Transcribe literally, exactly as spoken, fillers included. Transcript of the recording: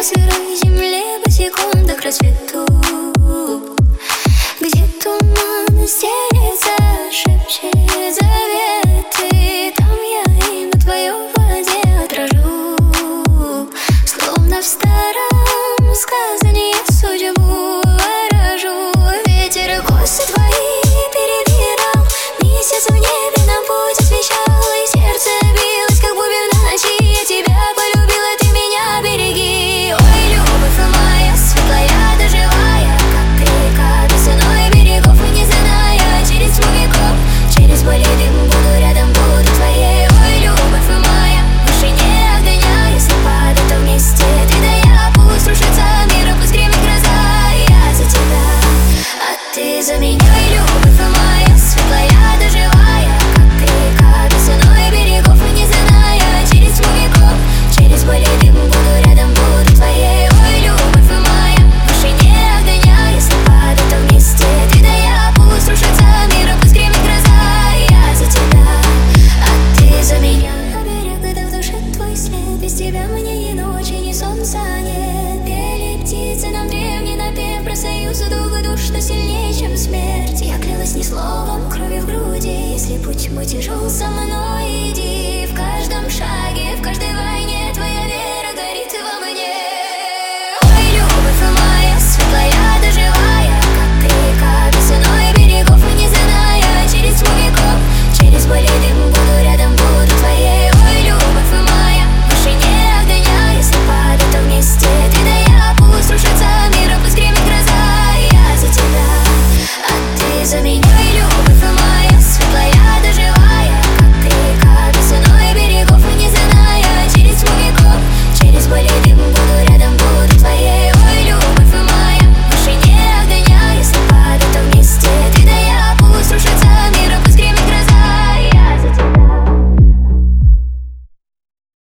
сырой земле босиком до рассвету, где туман стелется, шепчет заветы. Там я и на твоей воде отражу, словно в старом сказании судьбу выражу. Ветер косы твои перебирал, месяц в небе нам путь освещал, и сердце билось, как бубен в ночи. Я тебя полюбила, ты меня береги. Ой, любовь моя светлая да живая, как река весной берегов и не зная. Через тьму веков, через боль и дым буду рядом, буду твоей. Ой, любовь моя, выше не огня, если падать, то вместе ты да я. Пусть рушится мир, пусть гремит гроза, я за тебя, а ты за меня. Ой, любовь моя светлая да живая, как река весной берегов и не зная. Через тьму веков, через боль и дым буду рядом, буду твоей. Ой, любовь моя, выше не огня, если падать, то вместе ты да я. Пусть рушится мир, пусть гремит гроза, я за тебя, а ты за меня. Оберег, когда в душе твой след, без тебя мне ни ночи, ни солнца нет. Пели птицы нам древний напев про союз и долго душ, что сильнее, чем смерть. Я клялась ни словом, крови в груди, если путь мой тяжел, со мной иди. В каждом шаге, в каждой войне